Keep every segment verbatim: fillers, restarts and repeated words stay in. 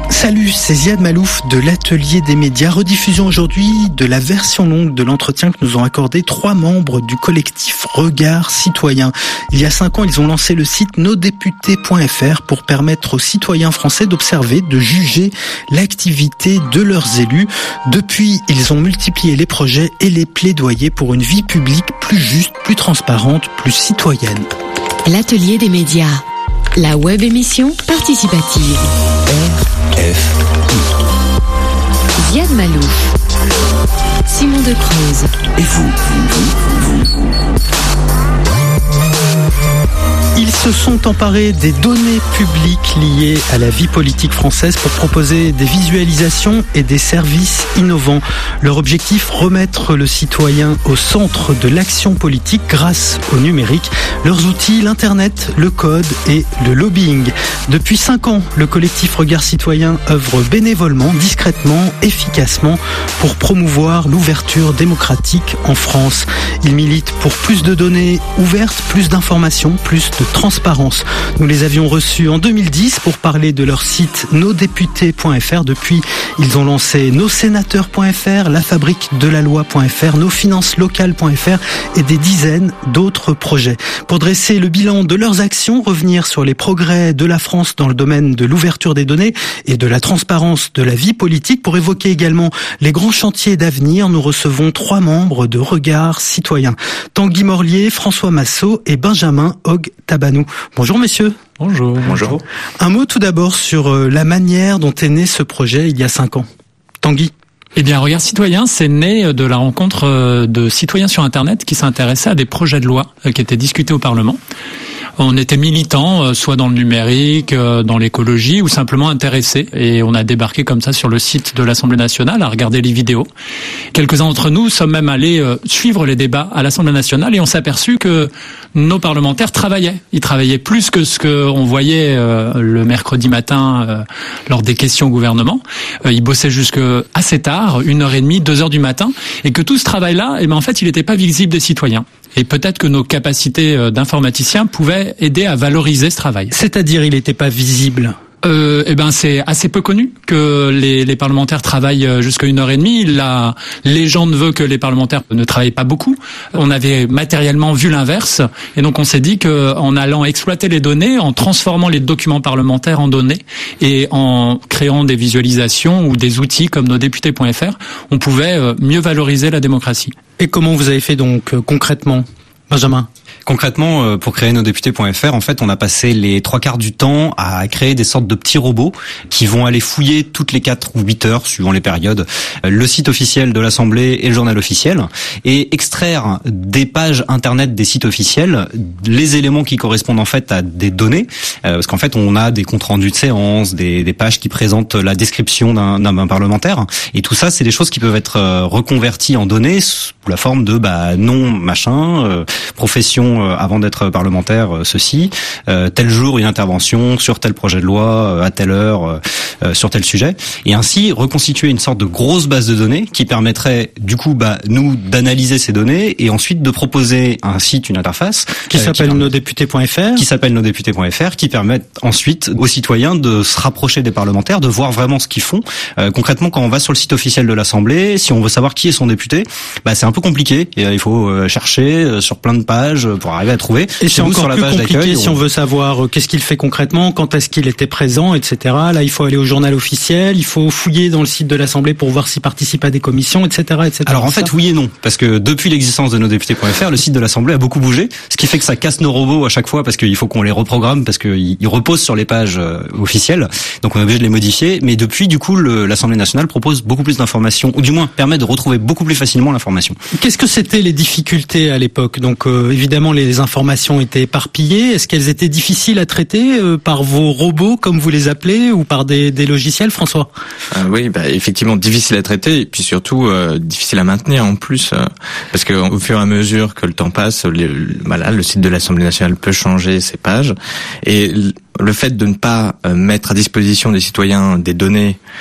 Salut, c'est Ziad Malouf de l'Atelier des médias. Rediffusion aujourd'hui de la version longue de l'entretien que nous ont accordé trois membres du collectif Regard Citoyen. Il y a cinq ans, ils ont lancé le site nos députés point f r pour permettre aux citoyens français d'observer, de juger l'activité de leurs élus. Depuis, ils ont multiplié les projets et les plaidoyers pour une vie publique plus juste, plus transparente, plus citoyenne. L'Atelier des médias, la web émission participative. R F I. Ziad Malouf, Simon de Creuse. Et vous, vous, vous, vous. Ils se sont emparés des données publiques liées à la vie politique française pour proposer des visualisations et des services innovants. Leur objectif, remettre le citoyen au centre de l'action politique grâce au numérique. Leurs outils, l'internet, le code et le lobbying. Depuis cinq ans, le collectif Regard Citoyen œuvre bénévolement, discrètement, efficacement pour promouvoir l'ouverture démocratique en France. Il milite pour plus de données ouvertes, plus d'informations, plus de transparence. Nous les avions reçus en deux mille dix pour parler de leur site nos députés point f r. Depuis, ils ont lancé nos sénateurs point f r, la fabrique de la loi point f r, nos finances locales point f r et des dizaines d'autres projets. Pour dresser le bilan de leurs actions, revenir sur les progrès de la France dans le domaine de l'ouverture des données et de la transparence de la vie politique, pour évoquer également les grands chantiers d'avenir, nous recevons trois membres de Regard Citoyen. Tanguy Morlier, François Massot et Benjamin Hogg-Tabanou. Bonjour messieurs. Bonjour. Bonjour. Un mot tout d'abord sur la manière dont est né ce projet il y a cinq ans. Tanguy. Eh bien, Regard Citoyen, c'est né de la rencontre de citoyens sur Internet qui s'intéressaient à des projets de loi qui étaient discutés au Parlement. On était militants, soit dans le numérique, dans l'écologie, ou simplement intéressés. Et on a débarqué comme ça sur le site de l'Assemblée nationale à regarder les vidéos. Quelques-uns d'entre nous sommes même allés suivre les débats à l'Assemblée nationale et on s'est aperçu que nos parlementaires travaillaient. Ils travaillaient plus que ce qu'on voyait le mercredi matin lors des questions au gouvernement. Ils bossaient jusque assez tard, une heure et demie, deux heures du matin, et que tout ce travail-là, eh ben en fait, il n'était pas visible des citoyens. Et peut-être que nos capacités d'informaticiens pouvaient aider à valoriser ce travail. C'est-à-dire, il n'était pas visible ? Euh, eh ben, c'est assez peu connu que les, les parlementaires travaillent jusqu'à une heure et demie. La légende veut que les parlementaires ne travaillent pas beaucoup. On avait matériellement vu l'inverse, et donc on s'est dit qu'en allant exploiter les données, en transformant les documents parlementaires en données et en créant des visualisations ou des outils comme nos députés point f r, on pouvait mieux valoriser la démocratie. Et comment vous avez fait donc euh, concrètement, Benjamin ? Concrètement, pour créer nos députés point f r, en fait, on a passé les trois quarts du temps à créer des sortes de petits robots qui vont aller fouiller toutes les quatre ou huit heures, suivant les périodes, le site officiel de l'Assemblée et le journal officiel, et extraire des pages internet des sites officiels les éléments qui correspondent en fait à des données, parce qu'en fait, on a des comptes rendus de séances, des, des pages qui présentent la description d'un, d'un parlementaire, et tout ça, c'est des choses qui peuvent être reconverties en données sous la forme de bah, nom machin, euh, profession avant d'être parlementaire, ceci, euh, tel jour une intervention sur tel projet de loi, à telle heure, euh, sur tel sujet, et ainsi reconstituer une sorte de grosse base de données qui permettrait du coup bah, nous d'analyser ces données et ensuite de proposer un site, une interface qui euh, s'appelle nos députés point f r, qui s'appelle nos députés point f r, qui permettent ensuite aux citoyens de se rapprocher des parlementaires, de voir vraiment ce qu'ils font. Euh, concrètement, quand on va sur le site officiel de l'Assemblée, si on veut savoir qui est son député, bah c'est un peu compliqué. Et, euh, il faut euh, chercher euh, sur plein de pages pour arriver à trouver. Et c'est nous, encore sur la plus page compliqué d'accueil, si on veut savoir euh, qu'est-ce qu'il fait concrètement, quand est-ce qu'il était présent, et cetera. Là, il faut aller au journal officiel, il faut fouiller dans le site de l'Assemblée pour voir s'il participe à des commissions, et cetera, et cetera. Alors en fait, oui et non, parce que depuis l'existence de nos députés point f r, le site de l'Assemblée a beaucoup bougé, ce qui fait que ça casse nos robots à chaque fois, parce qu'il faut qu'on les reprogramme, parce qu'ils reposent sur les pages euh, officielles, donc on est obligé de les modifier. Mais depuis, du coup, le, l'Assemblée nationale propose beaucoup plus d'informations, ou du moins permet de retrouver beaucoup plus facilement l'information. Qu'est-ce que c'était les difficultés à l'époque ? Donc euh, évidemment, les informations étaient éparpillées. Est-ce qu'elles étaient difficiles à traiter euh, par vos robots, comme vous les appelez, ou par des, des logiciels, François ? euh, Oui, bah, effectivement, difficile à traiter, et puis surtout euh, difficile à maintenir en plus, euh, parce qu'au fur et à mesure que le temps passe, le, le, voilà, le site de l'Assemblée nationale peut changer ses pages, et le fait de ne pas euh, mettre à disposition des citoyens des données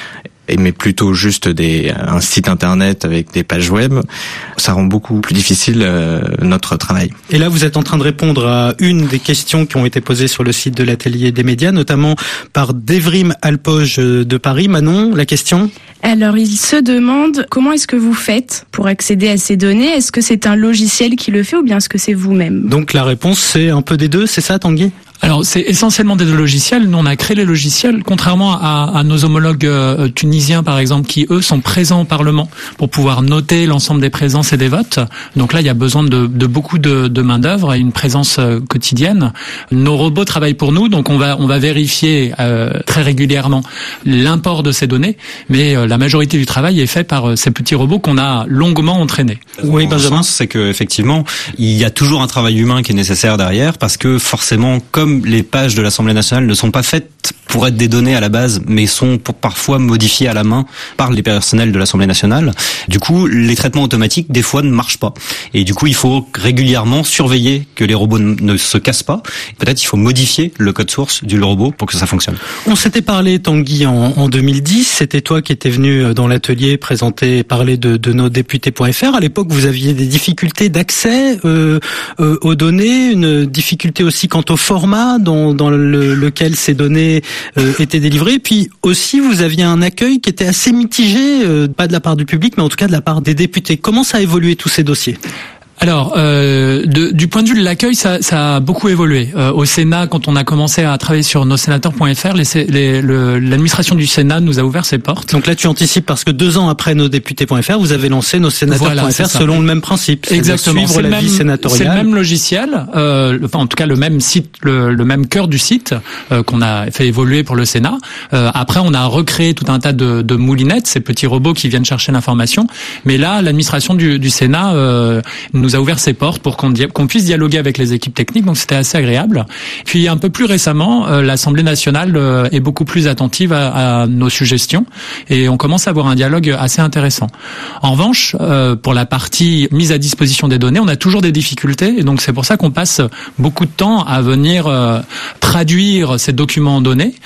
et mais plutôt juste des un site internet avec des pages web, ça rend beaucoup plus difficile euh, notre travail. Et là, vous êtes en train de répondre à une des questions qui ont été posées sur le site de l'Atelier des médias, notamment par Devrim Alpoge de Paris. Manon, la question ? Alors, il se demande comment est-ce que vous faites pour accéder à ces données ? Est-ce que c'est un logiciel qui le fait ou bien est-ce que c'est vous-même ? Donc la réponse, c'est un peu des deux, c'est ça, Tanguy ? Alors, c'est essentiellement des logiciels. Nous, on a créé les logiciels, contrairement à, à nos homologues euh, tunisiens, par exemple, qui, eux, sont présents au Parlement pour pouvoir noter l'ensemble des présences et des votes. Donc là, il y a besoin de, de beaucoup de, de main-d'œuvre et une présence euh, quotidienne. Nos robots travaillent pour nous, donc on va, on va vérifier euh, très régulièrement l'import de ces données, mais euh, la majorité du travail est fait par euh, ces petits robots qu'on a longuement entraînés. Oui, Benjamin, c'est que effectivement, il y a toujours un travail humain qui est nécessaire derrière, parce que forcément, comme les pages de l'Assemblée nationale ne sont pas faites pour être des données à la base, mais sont pour parfois modifiées à la main par les personnels de l'Assemblée nationale. Du coup, les traitements automatiques, des fois, ne marchent pas. Et du coup, il faut régulièrement surveiller que les robots ne se cassent pas. Peut-être il faut modifier le code source du robot pour que ça fonctionne. On s'était parlé, Tanguy, en, en deux mille dix. C'était toi qui étais venu dans l'atelier présenter, parler de, de nos députés point F R. À l'époque, vous aviez des difficultés d'accès euh, euh, aux données, une difficulté aussi quant au format dans, dans le, lequel ces données euh, étaient délivrées. Puis aussi, vous aviez un accueil qui était assez mitigé, euh, pas de la part du public, mais en tout cas de la part des députés. Comment ça a évolué tous ces dossiers ? Alors, euh, de, du point de vue de l'accueil, ça, ça a beaucoup évolué. Euh, au Sénat, quand on a commencé à travailler sur nos sénateurs point F R, les, les, le, l'administration du Sénat nous a ouvert ses portes. Donc là, tu anticipes parce que deux ans après nos députés point F R, vous avez lancé nos sénateurs point F R voilà, selon le même principe. Exactement. C'est, la vie sénatoriale. C'est le même logiciel, euh, enfin en tout cas le même site, le, le même cœur du site euh, qu'on a fait évoluer pour le Sénat. Euh, après, on a recréé tout un tas de, de moulinettes, ces petits robots qui viennent chercher l'information. Mais là, l'administration du, du Sénat euh, nous a ouvert ses portes pour qu'on, di- qu'on puisse dialoguer avec les équipes techniques, donc c'était assez agréable. Puis un peu plus récemment, euh, l'Assemblée nationale euh, est beaucoup plus attentive à, à nos suggestions et on commence à avoir un dialogue assez intéressant. En revanche, euh, pour la partie mise à disposition des données, on a toujours des difficultés et donc c'est pour ça qu'on passe beaucoup de temps à venir euh, traduire ces documents en données.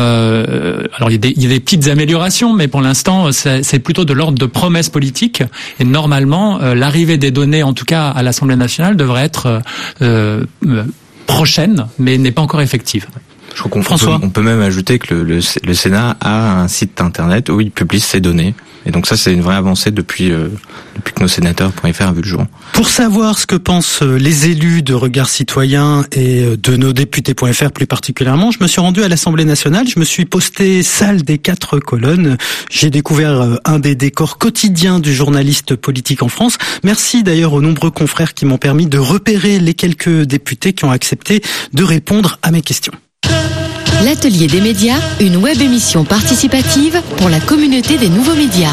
Euh, alors il y a des, il y a des petites améliorations, mais pour l'instant c'est, c'est plutôt de l'ordre de promesses politiques et normalement euh, l'arrivée des données, en tout cas à l'Assemblée nationale, devrait être euh, euh, prochaine, mais n'est pas encore effective. Je crois qu'on François. Peut, on peut même ajouter que le, le, le Sénat a un site internet où il publie ses données. Et donc ça, c'est une vraie avancée depuis euh, depuis que nos sénateurs point F R a vu le jour. Pour savoir ce que pensent les élus de Regard Citoyen et de nos députés point F R plus particulièrement, je me suis rendu à l'Assemblée nationale, je me suis posté salle des quatre colonnes. J'ai découvert un des décors quotidiens du journaliste politique en France. Merci d'ailleurs aux nombreux confrères qui m'ont permis de repérer les quelques députés qui ont accepté de répondre à mes questions. L'Atelier des médias, une web émission participative pour la communauté des nouveaux médias.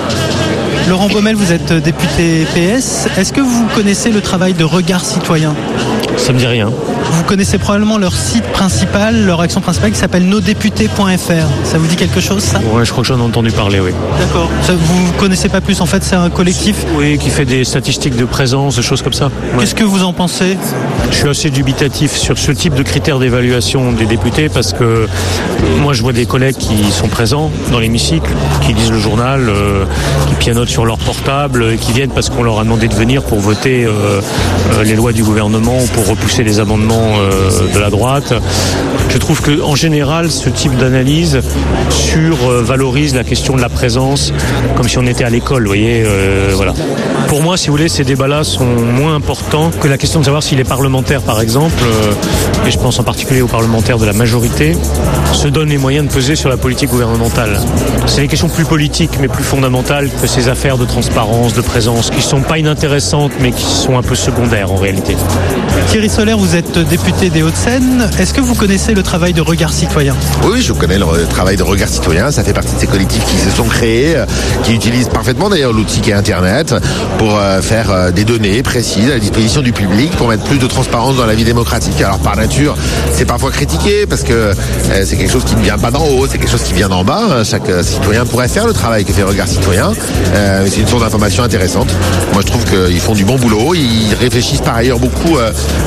Laurent Baumel, vous êtes député P S. Est-ce que vous connaissez le travail de Regard Citoyen ? Ça me dit rien. Vous connaissez probablement leur site principal, leur action principale qui s'appelle nos députés point F R. Ça vous dit quelque chose, ça ? Ouais, je crois que j'en ai entendu parler, oui. D'accord. Ça, vous connaissez pas plus, en fait, c'est un collectif ? Oui, qui fait des statistiques de présence, des choses comme ça. Ouais. Qu'est-ce que vous en pensez ? Je suis assez dubitatif sur ce type de critères d'évaluation des députés parce que moi, je vois des collègues qui sont présents dans l'hémicycle, qui lisent le journal, euh, qui pianotent sur leur portable, qui viennent parce qu'on leur a demandé de venir pour voter euh, euh, les lois du gouvernement ou pour repousser les amendements euh, de la droite. Je trouve que en général, ce type d'analyse survalorise la question de la présence, comme si on était à l'école, vous voyez. Euh, voilà. Pour moi, si vous voulez, ces débats-là sont moins importants que la question de savoir si les parlementaires, par exemple, euh, et je pense en particulier aux parlementaires de la majorité, se donnent les moyens de peser sur la politique gouvernementale. C'est des questions plus politiques, mais plus fondamentales que ces affaires de transparence, de présence, qui sont pas inintéressantes, mais qui sont un peu secondaires en réalité. Thierry Solaire, vous êtes député des Hauts-de-Seine. Est-ce que vous connaissez le travail de Regard Citoyen ? Oui, je connais le travail de Regard Citoyen. Ça fait partie de ces collectifs qui se sont créés, qui utilisent parfaitement d'ailleurs l'outil qui est Internet pour euh, faire euh, des données précises à la disposition du public, pour mettre plus de transparence dans la vie démocratique. Alors par nature, c'est parfois critiqué parce que euh, c'est quelque chose qui ne vient pas d'en haut, c'est quelque chose qui vient d'en bas. Chaque euh, citoyen pourrait faire le travail que fait Regard Citoyen. Euh, c'est une source d'information intéressante. Moi, je trouve qu'ils font du bon boulot. Ils réfléchissent par ailleurs beaucoup euh,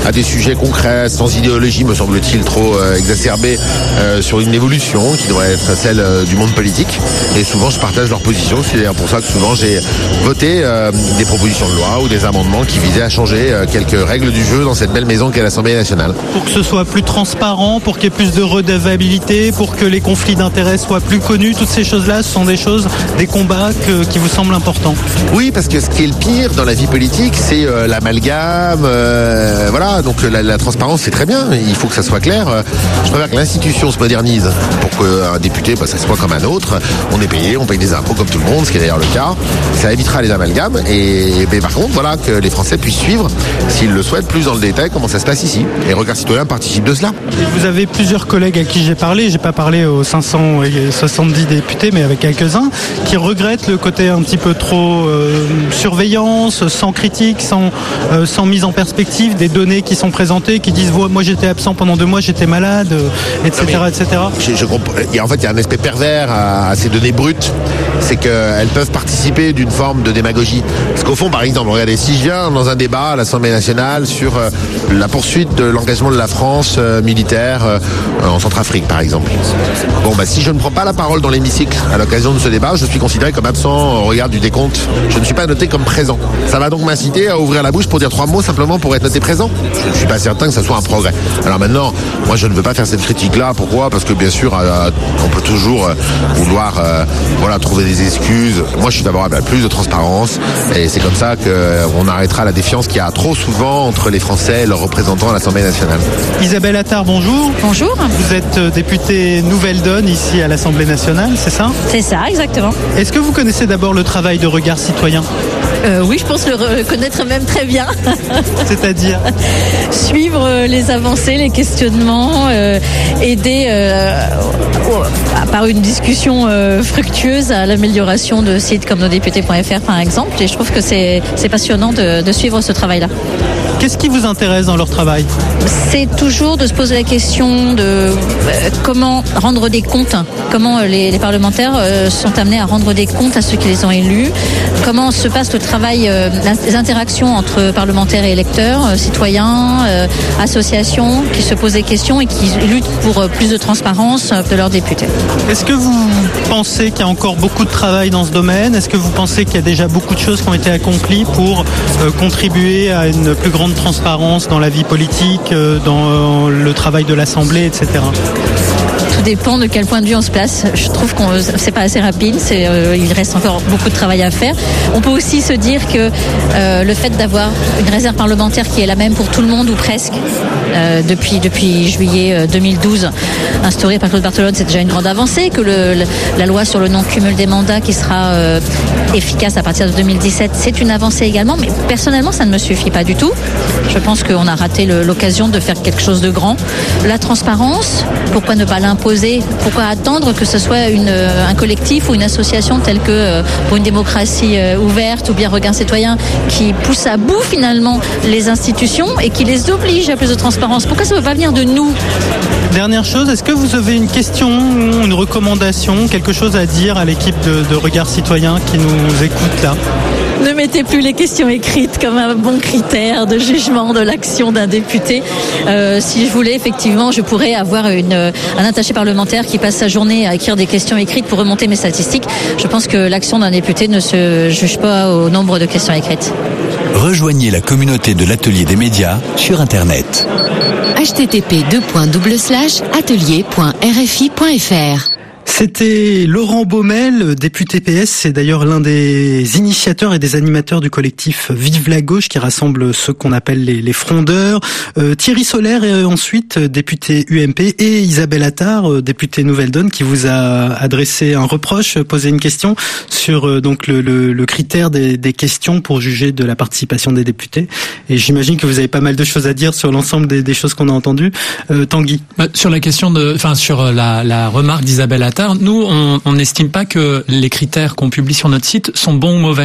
à des sujets concrets, sans idéologie, me semble-t-il, trop euh, exacerbée euh, sur une évolution qui devrait être celle euh, du monde politique. Et souvent, je partage leur position. C'est d'ailleurs pour ça que souvent, j'ai voté euh, des propositions de loi ou des amendements qui visaient à changer euh, quelques règles du jeu dans cette belle maison qu'est l'Assemblée nationale. Pour que ce soit plus transparent, pour qu'il y ait plus de redevabilité, pour que les conflits d'intérêts soient plus connus, toutes ces choses-là, ce sont des choses, des combats que, qui vous semblent importants. Oui, parce que ce qui est le pire dans la vie politique, c'est euh, l'amalgame. Euh, voilà, donc la, la transparence, c'est très bien. Il faut que ça soit clair. Je préfère que l'institution se modernise pour qu'un député, bah, ça soit comme un autre. On est payé, on paye des impôts comme tout le monde, ce qui est d'ailleurs le cas. Ça évitera les amalgames. Et, et par contre, voilà, que les Français puissent suivre, s'ils le souhaitent, plus dans le détail, comment ça se passe ici. Et Regard Citoyen participe de cela. Vous avez plusieurs collègues à qui j'ai parlé. J'ai pas parlé aux cinq cent soixante-dix députés, mais avec quelques-uns, qui regrettent le côté un petit peu trop euh, surveillance, sans critique, sans, euh, sans mise en perspective des données qui sont présentées, qui disent moi j'étais absent pendant deux mois, j'étais malade, euh, et cetera, et cetera. Je, je comprends. Il y a, en fait, il y a un aspect pervers à, à ces données brutes, c'est qu'elles peuvent participer d'une forme de démagogie. Parce qu'au fond, par exemple, regardez, si je viens dans un débat à l'Assemblée nationale sur euh, la poursuite de l'engagement de la France euh, militaire euh, en Centrafrique, par exemple. Bon, bah si je ne prends pas la parole dans l'hémicycle à l'occasion de ce débat, je suis considéré comme absent au regard du décompte. Je ne suis pas noté comme présent. Ça va donc m'inciter à ouvrir la bouche pour dire trois mots simplement pour être noté présent. Je ne suis pas certain que ça soit un progrès. Alors maintenant, moi je ne veux pas faire cette critique-là. Pourquoi ? Parce que bien sûr, euh, on peut toujours euh, vouloir euh, voilà, trouver des excuses. Moi je suis favorable à plus de transparence et c'est comme ça qu'on arrêtera la défiance qu'il y a trop souvent entre les Français et leurs représentants à l'Assemblée nationale. Isabelle Attard, bonjour. Bonjour. Vous êtes députée Nouvelle Donne ici à l'Assemblée nationale, c'est ça ? C'est ça, exactement. Est-ce que vous connaissez d'abord le travail de Regard Citoyen ? euh, Oui, je pense le reconnaître même très bien. C'est-à-dire ? Suivre les avancées, les questionnements, euh, aider euh, par une discussion euh, fructueuse à l'amélioration de sites comme nosdéputés point f r par exemple. Et je trouve que c'est, c'est passionnant de, de suivre ce travail-là. Qu'est-ce qui vous intéresse dans leur travail ? C'est toujours de se poser la question de euh, comment rendre des comptes, comment les, les parlementaires euh, sont amenés à rendre des comptes à ceux qui les ont élus, comment se passe le travail, euh, les interactions entre parlementaires et électeurs, euh, citoyens, euh, associations qui se posent des questions et qui luttent pour euh, plus de transparence de leurs députés. Est-ce que vous pensez qu'il y a encore beaucoup de travail dans ce domaine ? Est-ce que vous pensez qu'il y a déjà beaucoup de choses qui ont été accomplies pour euh, contribuer à une plus grande transparence dans la vie politique, dans le travail de l'Assemblée, et cetera. Tout dépend de quel point de vue on se place. Je trouve qu'on c'est pas assez rapide. C'est, euh, il reste encore beaucoup de travail à faire. On peut aussi se dire que euh, le fait d'avoir une réserve parlementaire qui est la même pour tout le monde ou presque euh, depuis depuis juillet deux mille douze, instaurée par Claude Barthelone, c'est déjà une grande avancée. Que le, le, la loi sur le non-cumul des mandats qui sera euh, efficace à partir de deux mille dix-sept, c'est une avancée également. Mais personnellement, ça ne me suffit pas du tout. Je pense qu'on a raté le, l'occasion de faire quelque chose de grand. La transparence, pourquoi ne pas l'imposer ? Pourquoi attendre que ce soit une, un collectif ou une association telle que euh, pour une démocratie euh, ouverte ou bien Regard Citoyen qui pousse à bout finalement les institutions et qui les oblige à plus de transparence ? Pourquoi ça ne peut pas venir de nous ? Dernière chose, est-ce que vous avez une question, une recommandation, quelque chose à dire à l'équipe de, de Regard Citoyen qui nous écoute là ? Ne mettez plus les questions écrites comme un bon critère de jugement de l'action d'un député. Euh, si je voulais, effectivement, je pourrais avoir une, un attaché parlementaire qui passe sa journée à écrire des questions écrites pour remonter mes statistiques. Je pense que l'action d'un député ne se juge pas au nombre de questions écrites. Rejoignez la communauté de l'Atelier des médias sur Internet. h t t p deux points double slash atelier point r f i point f r. C'était Laurent Baumel, député P S, c'est d'ailleurs l'un des initiateurs et des animateurs du collectif Vive la Gauche qui rassemble ceux qu'on appelle les, les frondeurs. Euh, Thierry Solaire est ensuite député U M P et Isabelle Attard, députée Nouvelle Donne, qui vous a adressé un reproche, posé une question sur euh, donc le, le, le critère des, des questions pour juger de la participation des députés. Et j'imagine que vous avez pas mal de choses à dire sur l'ensemble des, des choses qu'on a entendues. Euh, Tanguy. Bah, sur la question de, enfin sur la, la remarque d'Isabelle Attard, nous on n'estime pas que les critères qu'on publie sur notre site sont bons ou mauvais.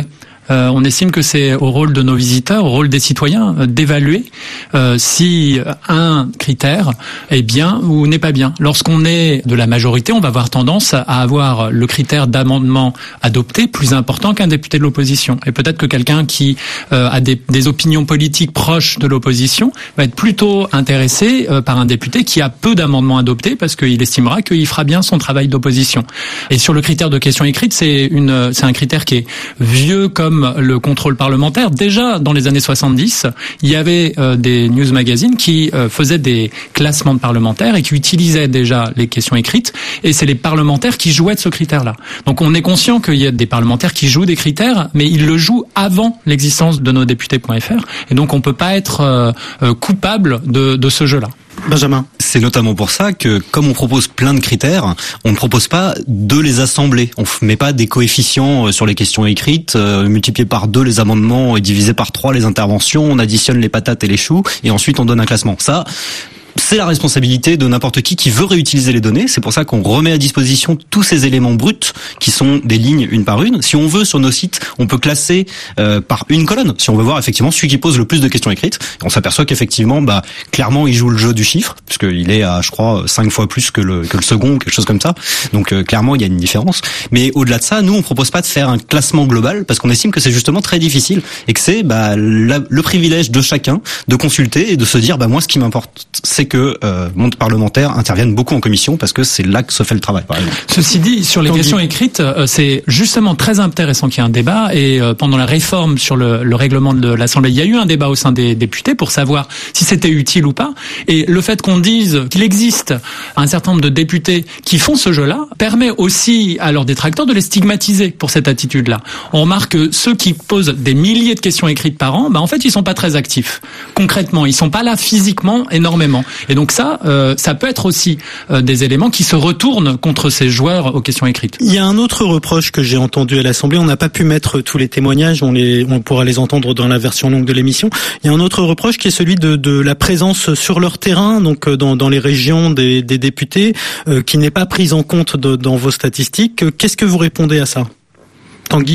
Euh, on estime que c'est au rôle de nos visiteurs, au rôle des citoyens, euh, d'évaluer euh, si un critère est bien ou n'est pas bien. Lorsqu'on est de la majorité, on va avoir tendance à avoir le critère d'amendement adopté plus important qu'un député de l'opposition. Et peut-être que quelqu'un qui euh, a des, des opinions politiques proches de l'opposition va être plutôt intéressé euh, par un député qui a peu d'amendements adoptés parce qu'il estimera qu'il fera bien son travail d'opposition. Et sur le critère de question écrite, c'est une, c'est un critère qui est vieux comme le contrôle parlementaire. Déjà, dans les années soixante-dix, il y avait euh, des news magazines qui euh, faisaient des classements de parlementaires et qui utilisaient déjà les questions écrites. Et c'est les parlementaires qui jouaient de ce critère-là. Donc on est conscient qu'il y a des parlementaires qui jouent des critères, mais ils le jouent avant l'existence de nos députés point F R. Et donc on peut pas être euh, euh, coupable de, de ce jeu-là. Benjamin. C'est notamment pour ça que, comme on propose plein de critères, on ne propose pas de les assembler. On ne met pas des coefficients sur les questions écrites, euh, multiplier par deux les amendements et diviser par trois les interventions, on additionne les patates et les choux, et ensuite on donne un classement. Ça, c'est la responsabilité de n'importe qui qui veut réutiliser les données. C'est pour ça qu'on remet à disposition tous ces éléments bruts qui sont des lignes une par une. Si on veut, sur nos sites, on peut classer euh, par une colonne. Si on veut voir effectivement celui qui pose le plus de questions écrites, on s'aperçoit qu'effectivement, bah clairement, il joue le jeu du chiffre, puisqu'il est à, je crois, cinq fois plus que le que le second, quelque chose comme ça. Donc euh, clairement, il y a une différence. Mais au-delà de ça, nous, on propose pas de faire un classement global parce qu'on estime que c'est justement très difficile et que c'est bah la, le privilège de chacun de consulter et de se dire, bah moi, ce qui m'importe, c'est que euh, monde parlementaire interviennent beaucoup en commission parce que c'est là que se fait le travail, par exemple. Ceci dit, sur les Tanguy. questions écrites, euh, c'est justement très intéressant qu'il y ait un débat et euh, pendant la réforme sur le, le règlement de l'Assemblée, il y a eu un débat au sein des députés pour savoir si c'était utile ou pas. Et le fait qu'on dise qu'il existe un certain nombre de députés qui font ce jeu-là permet aussi à leurs détracteurs de les stigmatiser pour cette attitude-là. On remarque que ceux qui posent des milliers de questions écrites par an, bah en fait, ils sont pas très actifs. Concrètement, ils sont pas là physiquement énormément. Et donc ça, euh, ça peut être aussi euh, des éléments qui se retournent contre ces joueurs aux questions écrites. Il y a un autre reproche que j'ai entendu à l'Assemblée. On n'a pas pu mettre tous les témoignages. On les, on pourra les entendre dans la version longue de l'émission. Il y a un autre reproche qui est celui de, de la présence sur leur terrain, donc dans, dans les régions des, des députés, euh, qui n'est pas prise en compte de, dans vos statistiques. Qu'est-ce que vous répondez à ça ? Tanguy ?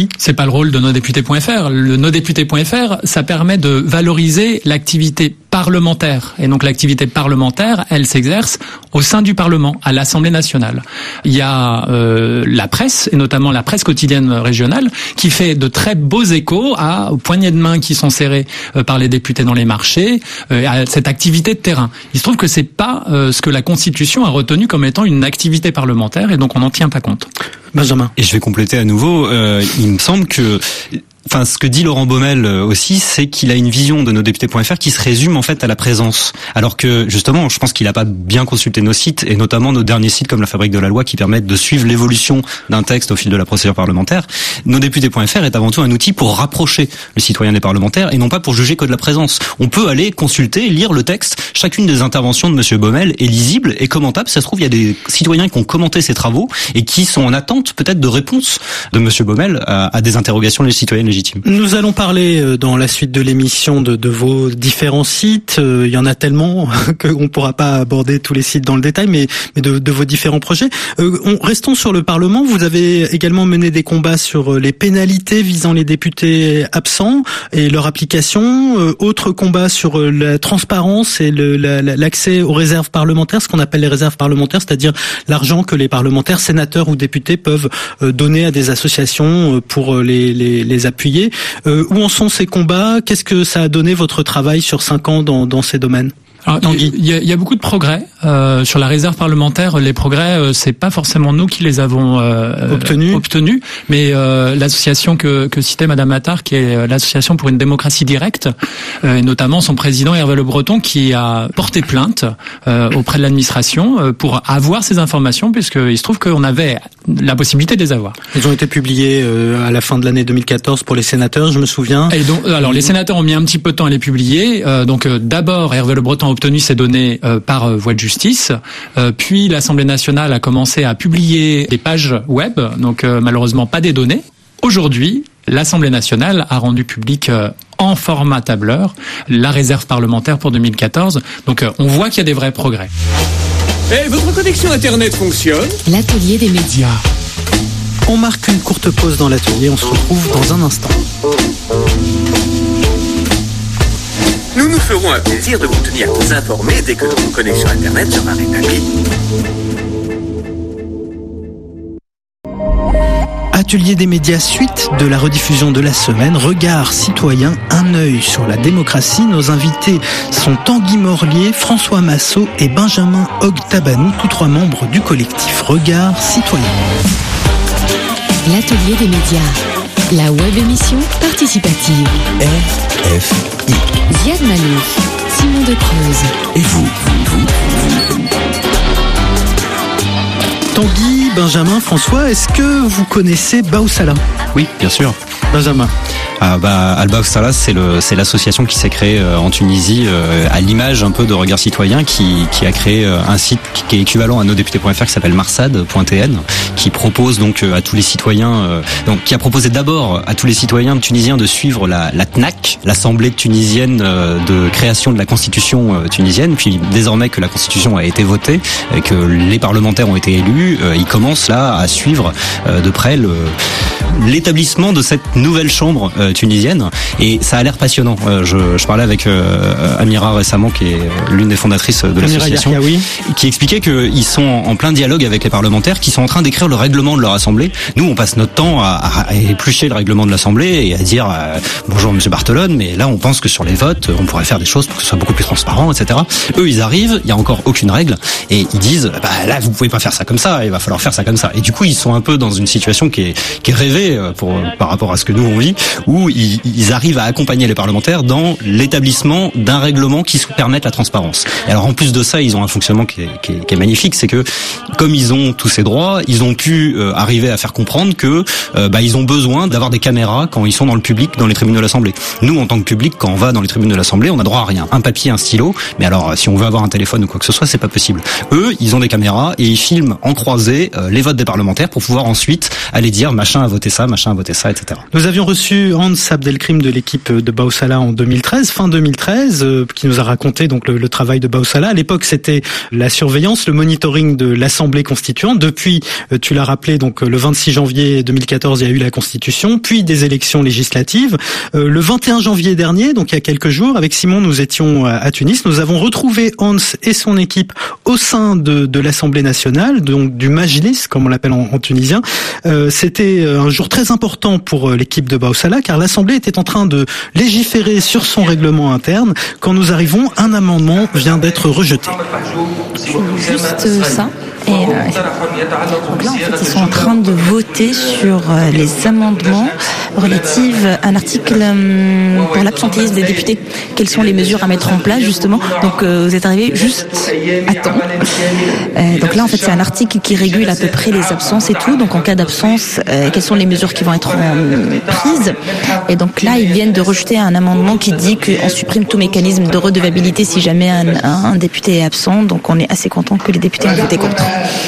C'est pas le rôle de nosdéputés point F R. Le nosdéputés point F R, ça permet de valoriser l'activité parlementaire. Et donc l'activité parlementaire, elle s'exerce au sein du Parlement, à l'Assemblée nationale. Il y a euh, la presse, et notamment la presse quotidienne régionale, qui fait de très beaux échos à, aux poignées de main qui sont serrées euh, par les députés dans les marchés, euh, à cette activité de terrain. Il se trouve que c'est pas euh, ce que la Constitution a retenu comme étant une activité parlementaire, et donc on n'en tient pas compte. Benjamin. Et je vais compléter à nouveau. Euh, il me semble que, enfin, ce que dit Laurent Baumel aussi, c'est qu'il a une vision de nosdéputés point F R qui se résume en fait à la présence. Alors que justement, je pense qu'il n'a pas bien consulté nos sites et notamment nos derniers sites comme la Fabrique de la Loi qui permettent de suivre l'évolution d'un texte au fil de la procédure parlementaire. nosdéputés point F R est avant tout un outil pour rapprocher le citoyen des parlementaires et non pas pour juger que de la présence. On peut aller consulter, lire le texte. Chacune des interventions de Monsieur Baumel est lisible et commentable. Ça se trouve, il y a des citoyens qui ont commenté ces travaux et qui sont en attente peut-être de réponses de Monsieur Baumel à, à des interrogations des citoyennes légitimes. Nous allons parler dans la suite de l'émission de, de vos différents sites. Il y en a tellement qu'on ne pourra pas aborder tous les sites dans le détail, mais, mais de, de vos différents projets. Euh, on, restons sur le Parlement. Vous avez également mené des combats sur les pénalités visant les députés absents et leur application. Euh, autre combat sur la transparence et le, la, l'accès aux réserves parlementaires, ce qu'on appelle les réserves parlementaires, c'est-à-dire l'argent que les parlementaires, sénateurs ou députés peuvent donner à des associations pour les, les, les appuyer. Euh, où en sont ces combats ? Qu'est-ce que ça a donné votre travail sur cinq ans dans, dans ces domaines ? Il y, y a beaucoup de progrès euh, sur la réserve parlementaire. Les progrès, euh, c'est pas forcément nous qui les avons euh, obtenus, obtenus, mais euh, l'association que, que citait Madame Attard, qui est l'association pour une démocratie directe, euh, et notamment son président Hervé Le Breton, qui a porté plainte euh, auprès de l'administration euh, pour avoir ces informations, puisqu'il se trouve qu'on avait la possibilité de les avoir. Ils ont été publiés euh, à la fin de l'année deux mille quatorze pour les sénateurs, je me souviens. Et donc, alors les sénateurs ont mis un petit peu de temps à les publier. Euh, donc euh, d'abord Hervé Le Breton a obtenu ces données euh, par euh, voie de justice, euh, puis l'Assemblée nationale a commencé à publier des pages web, donc euh, malheureusement pas des données. Aujourd'hui, l'Assemblée nationale a rendu public euh, en format tableur la réserve parlementaire pour deux mille quatorze. Donc euh, on voit qu'il y a des vrais progrès. Et votre connexion Internet fonctionne ? L'atelier des médias. On marque une courte pause dans l'atelier, on se retrouve dans un instant. Nous nous ferons un plaisir de vous tenir informés dès que notre connexion Internet sera rétablie. Atelier des médias, suite de la rediffusion de la semaine, Regard citoyen, un œil sur la démocratie. Nos invités sont Tanguy Morlier, François Massot et Benjamin Ogtabani, tous trois membres du collectif Regard citoyen. L'atelier des médias, la web émission participative. R F I. Ziad Malouf, Simon de Creuse. Et vous, vous, vous Tanguy, Benjamin, François, est-ce que vous connaissez Baoussalah ? Oui, bien sûr. Benjamin. Ah bah, Al Baoussalah, c'est le, c'est l'association qui s'est créée euh, en Tunisie euh, à l'image un peu de Regard Citoyen, qui, qui a créé euh, un site qui est équivalent à nos députés point f r qui s'appelle marsad point t n, qui propose donc euh, à tous les citoyens, euh, donc qui a proposé d'abord à tous les citoyens tunisiens de suivre la, la T N A C, l'Assemblée tunisienne euh, de création de la Constitution euh, tunisienne. Puis désormais que la Constitution a été votée, et que les parlementaires ont été élus, euh, ils commencent là à suivre euh, de près le, l'établissement de cette nouvelle chambre euh, tunisienne, et ça a l'air passionnant. Euh, je, je parlais avec euh, Amira récemment, qui est l'une des fondatrices de l'association, Amira, oui. qui expliquait qu'ils sont en plein dialogue avec les parlementaires, qui sont en train d'écrire le règlement de leur assemblée. Nous, on passe notre temps à, à éplucher le règlement de l'assemblée et à dire euh, bonjour Monsieur Bartolone, mais là on pense que sur les votes, on pourrait faire des choses pour que ce soit beaucoup plus transparent, et cetera. Eux, ils arrivent, il y a encore aucune règle, et ils disent bah là vous pouvez pas faire ça comme ça, il va falloir faire ça comme ça. Et du coup, ils sont un peu dans une situation qui est qui est rêvée pour par rapport à ce que nous on vit, où ils, ils arrivent à accompagner les parlementaires dans l'établissement d'un règlement qui permette la transparence. Et alors en plus de ça, ils ont un fonctionnement qui est, qui est, qui est magnifique, c'est que comme ils ont tous ces droits, ils ont pu euh, arriver à faire comprendre que euh, bah, ils ont besoin d'avoir des caméras quand ils sont dans le public, dans les tribunes de l'Assemblée. Nous, en tant que public, quand on va dans les tribunes de l'Assemblée, on a droit à rien, un papier, un stylo. Mais alors, si on veut avoir un téléphone ou quoi que ce soit, c'est pas possible. Eux, ils ont des caméras et ils filment en croisée euh, les votes des parlementaires pour pouvoir ensuite aller dire machin a voté ça, machin a voté ça, et cetera. Nous avions reçu Hans Abdelkrim de l'équipe de Baoussalah en deux mille treize, fin deux mille treize, euh, qui nous a raconté donc le, le travail de Baoussalah. À l'époque, c'était la surveillance, le monitoring de l'Assemblée constituante. Depuis, euh, tu l'as rappelé, donc le vingt-six janvier deux mille quatorze, il y a eu la Constitution, puis des élections législatives. Euh, le vingt et un janvier dernier, donc il y a quelques jours, avec Simon, nous étions à Tunis. Nous avons retrouvé Hans et son équipe au sein de, de l'Assemblée nationale, donc du Majlis, comme on l'appelle en, en tunisien. Euh, c'était un jour très important pour l'équipe de Baoussalah, car l'Assemblée était en train de légiférer sur son règlement interne. Quand nous arrivons, un amendement vient d'être rejeté. Juste ça. Et euh, donc là, en fait, ils sont en train de voter sur euh, les amendements relatifs à un article euh, pour l'absentéisme des députés. Quelles sont les mesures à mettre en place, justement? Donc, euh, vous êtes arrivés juste à temps. Euh, donc là, en fait, c'est un article qui régule à peu près les absences et tout. Donc, en cas d'absence, euh, quelles sont les mesures qui vont être euh, prises? Et donc là, ils viennent de rejeter un amendement qui dit qu'on supprime tout mécanisme de redevabilité si jamais un, un, un député est absent. Donc, on est assez content que les députés ont voté contre.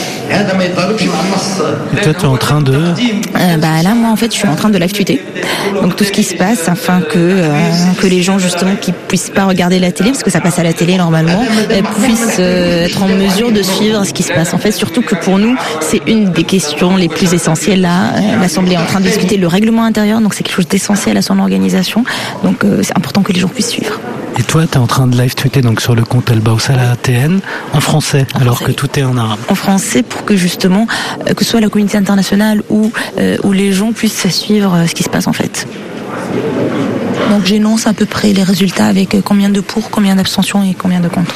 Et toi, tu es en train de... Euh, bah là, moi, en fait, je suis en train de live tweeter. Donc, tout ce qui se passe, afin que, euh, que les gens, justement, qui puissent pas regarder la télé, parce que ça passe à la télé, normalement, euh, puissent euh, être en mesure de suivre ce qui se passe. En fait, surtout que pour nous, c'est une des questions les plus essentielles, là. Euh, L'Assemblée est en train de discuter le règlement intérieur, donc c'est quelque chose d'essentiel à son organisation. Donc, euh, c'est important que les gens puissent suivre. Et toi, tu es en train de live tweeter donc sur le compte El Baoussalah T N en français, en alors français. Que tout est en arabe. En français, pour que justement, euh, que ce soit la communauté internationale ou euh, où les gens puissent suivre euh, ce qui se passe en fait. Donc j'énonce à peu près les résultats avec euh, combien de pour, combien d'abstentions et combien de contre.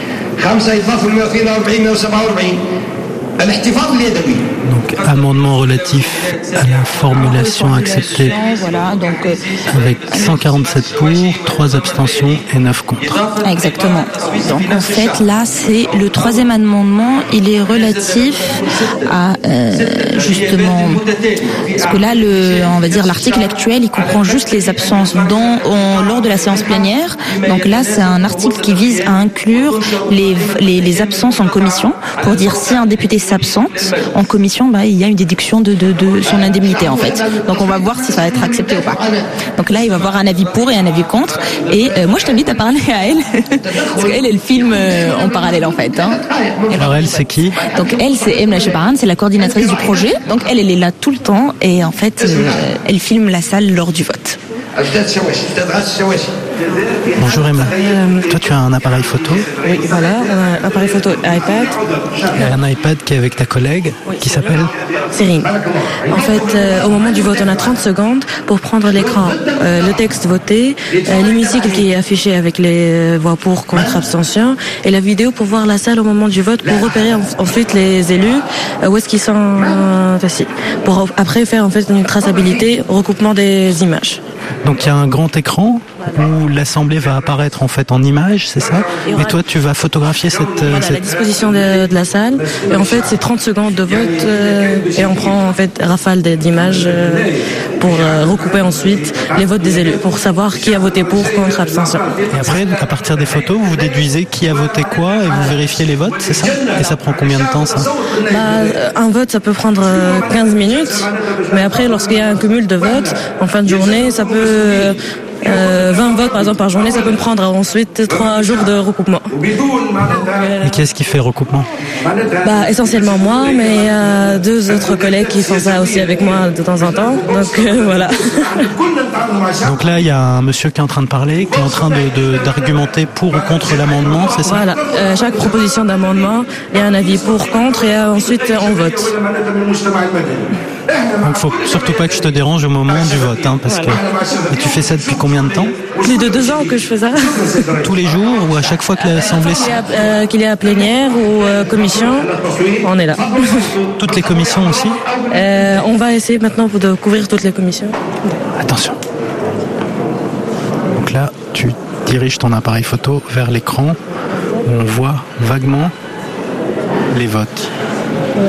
Donc amendement relatif à la formulation acceptée, voilà, donc, euh, avec cent quarante-sept pour, trois abstentions et neuf contre. Exactement. Donc en fait là c'est le troisième amendement, il est relatif à euh, justement, parce que là le, on va dire l'article actuel il comprend juste les absences dans, on, lors de la séance plénière. Donc là c'est un article qui vise à inclure les, les, les absences en commission pour dire si un député s'absente en commission, bah, il y a une déduction de, de, de son indemnité en fait. Donc on va voir si ça va être accepté ou pas. Donc là, il va y avoir un avis pour et un avis contre. Et euh, moi, je t'invite à parler à elle, parce qu'elle, elle filme euh, en parallèle en fait. Hein. Alors elle, c'est qui? Donc elle, c'est Emna Chebaran, c'est la coordinatrice du projet. Donc elle, elle est là tout le temps et en fait, euh, elle filme la salle lors du vote. Bonjour Emma. Euh, Toi, tu as un appareil photo. Oui, voilà, un appareil photo iPad. Et un iPad qui est avec ta collègue, oui, qui s'appelle Cyrine. En fait, euh, au moment du vote, on a trente secondes pour prendre l'écran, euh, le texte voté, euh, l'hémicycle qui est affiché avec les voix pour, contre, abstention, et la vidéo pour voir la salle au moment du vote, pour repérer en, ensuite les élus, euh, où est-ce qu'ils sont euh, assis. Pour après faire en fait une traçabilité, recoupement des images. Donc il y a un grand écran où l'Assemblée va apparaître en fait en image, c'est ça? Et toi, tu vas photographier cette... Voilà, cette... la disposition de, de la salle. Et en fait, c'est trente secondes de vote euh, et on prend en fait rafale d'images euh, pour euh, recouper ensuite les votes des élus, pour savoir qui a voté pour, contre, abstention. Et après, à partir des photos, vous déduisez qui a voté quoi et vous vérifiez les votes, c'est ça? Et ça prend combien de temps, ça? Bah, un vote, ça peut prendre quinze minutes, mais après, lorsqu'il y a un cumul de votes, en fin de journée, ça peut... Euh, Euh, vingt votes par exemple par journée, ça peut me prendre ensuite trois jours de recoupement. Et qui est-ce qui fait recoupement? Bah essentiellement moi, mais euh, deux autres collègues qui font ça aussi avec moi de temps en temps. Donc euh, voilà. Donc là, il y a un monsieur qui est en train de parler, qui est en train de, de, d'argumenter pour ou contre l'amendement, c'est ça? Voilà. Euh, chaque proposition d'amendement, il y a un avis pour, contre, et euh, ensuite on vote. Donc faut surtout pas que je te dérange au moment du vote, hein, parce que... Et tu fais ça depuis combien de temps? Plus de deux ans que je fais ça. Tous les jours ou à chaque fois que l'Assemblée... Qu'il y a, euh, qu'il y a plénière ou euh, commission, on est là. Toutes les commissions aussi? euh, On va essayer maintenant de couvrir toutes les commissions. Attention. Donc là, tu diriges ton appareil photo vers l'écran où on voit vaguement les votes. Ouais.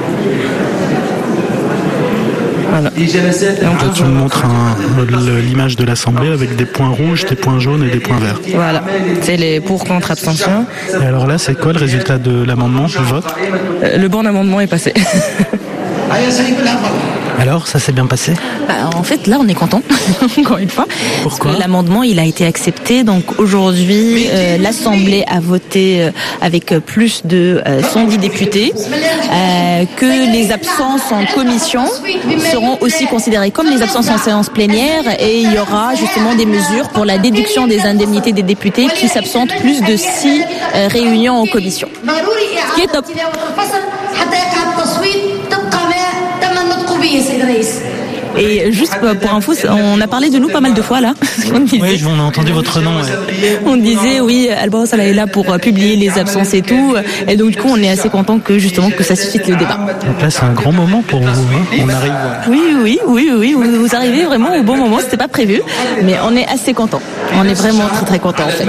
Voilà. Donc là, tu me montres un, l'image de l'Assemblée avec des points rouges, des points jaunes et des points verts. Voilà, c'est les pour, contre, abstention. Et alors là, c'est quoi le résultat de l'amendement, du vote? euh, Le bon amendement est passé. Alors, ça s'est bien passé? Bah, en fait, là, on est content, encore une fois. Pourquoi? Parce que l'amendement, il a été accepté. Donc aujourd'hui, euh, l'Assemblée a voté euh, avec plus de euh, cent dix députés euh, que les absences en commission seront aussi considérées comme les absences en séance plénière, et il y aura justement des mesures pour la déduction des indemnités des députés qui s'absentent plus de six euh, réunions en commission. Ce qui est top. Et juste pour info, on a parlé de nous pas mal de fois là. On disait, oui, on a entendu votre nom. Ouais. On disait oui, Alba Salah est là pour publier les absences et tout. Et donc du coup, on est assez content que justement que ça suscite le débat. Donc là, c'est un grand moment pour vous. Hein. On arrive. Oui, oui, oui, oui. Vous, vous arrivez vraiment au bon moment. C'était pas prévu, mais on est assez content. On est vraiment très très content en fait.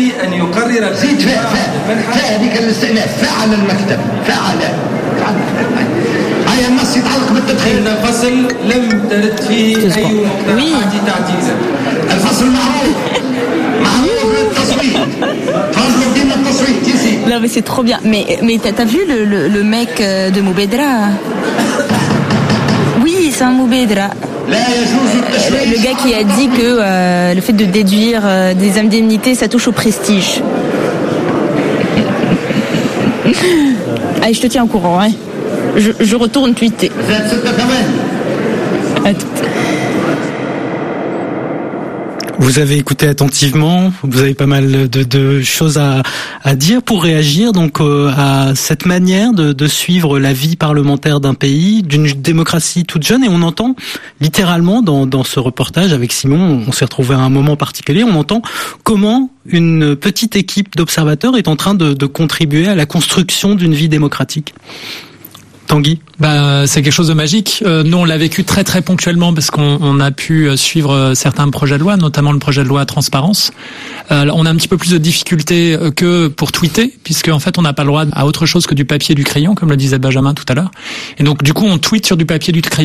Oui. Non mais c'est trop bien. Mais mais t'as, t'as vu le, le, le mec de Moubedra? Oui, c'est un Moubedra. Euh, le gars qui a dit que euh, le fait de déduire euh, des indemnités, ça touche au prestige. Allez, je te tiens au courant, hein. Je, je retourne tweeter. À tout. Vous avez écouté attentivement, vous avez pas mal de, de choses à, à dire pour réagir donc euh, à cette manière de, de suivre la vie parlementaire d'un pays, d'une démocratie toute jeune. Et on entend littéralement dans, dans ce reportage avec Simon, on s'est retrouvé à un moment particulier, on entend comment une petite équipe d'observateurs est en train de, de contribuer à la construction d'une vie démocratique. Tanguy? Bah, c'est quelque chose de magique. Euh, nous, on l'a vécu très très ponctuellement parce qu'on on a pu suivre certains projets de loi, notamment le projet de loi transparence. Euh, on a un petit peu plus de difficultés que pour tweeter, puisque en fait, on n'a pas le droit à autre chose que du papier et du crayon, comme le disait Benjamin tout à l'heure. Et donc, du coup, on tweete sur du papier et du crayon.